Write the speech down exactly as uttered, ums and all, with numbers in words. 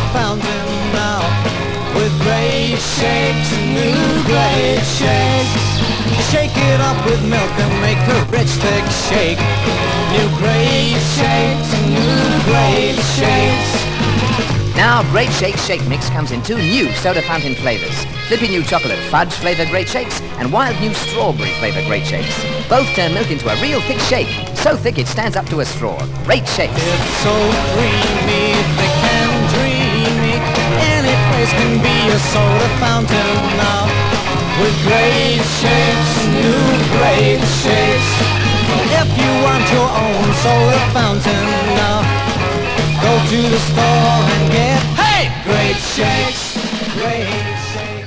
fountain now, with great shakes, new great shakes. Shake it up with milk and make a rich thick shake. New great shakes, new great shakes. Now, Great Shake Shake Mix comes in two new soda fountain flavors. Flippy new chocolate fudge flavored Great Shakes and wild new strawberry flavored Great Shakes. Both turn milk into a real thick shake, so thick it stands up to a straw. Great Shakes. It's so creamy, thick and dreamy. Any place can be a soda fountain now, with great shakes, new great shakes. If you want your own soda fountain now, go to the store and get, hey, great shakes, great shakes.